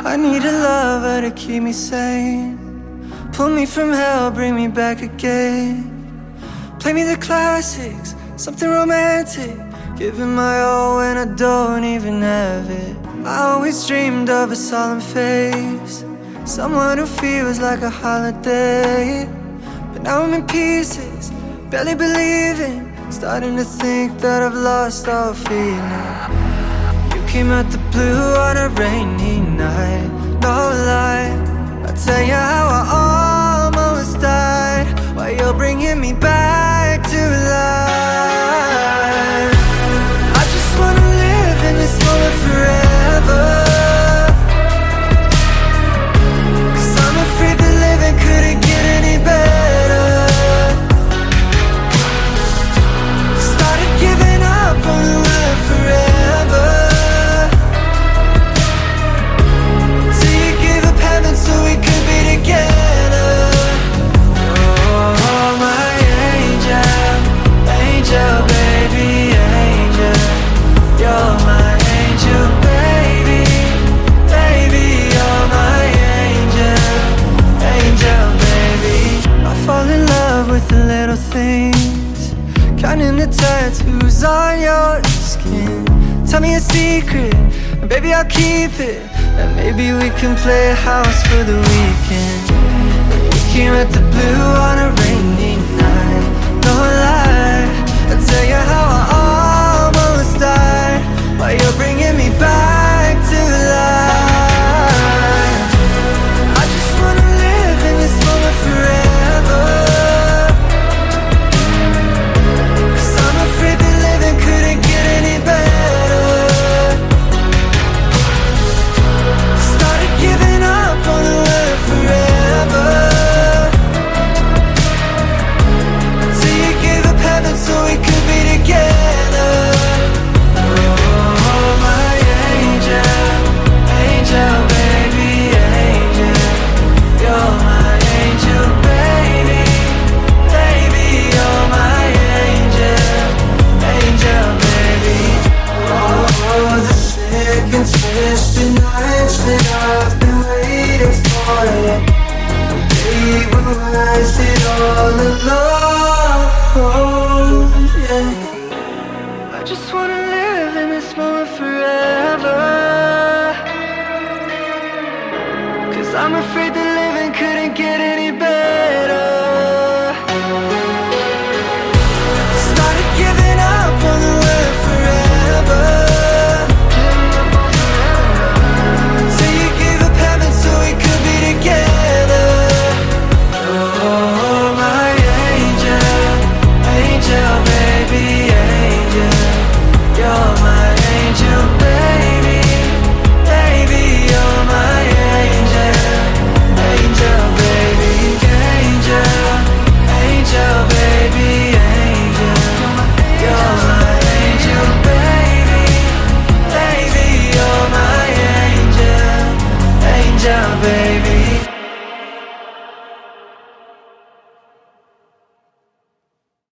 I need a lover to keep me sane, pull me from hell, bring me back again. Play me the classics, something romantic, giving my all when I don't even have it. I always dreamed of a solemn face, someone who feels like a holiday. But now I'm in pieces, barely believing, starting to think that I've lost all feeling. You came out the blue on a rainy night, no lie, I'll tell you how I almost died, while you're bringing me back to life. I just wanna live in this moment forever, 'cause I'm afraid that living couldn't get any better. Started giving up on the word forever, till you gave up heaven so we could be together. Oh, my angel, angel, baby, angel. You're my angel, baby, baby. You're my angel, angel, baby. I fall in love with the little things, counting the tattoos on your skin. Tell me a secret, and baby I'll keep it, and maybe we can play house for the weekend. We came at the blue on a rainy night, no lie, I'll tell you how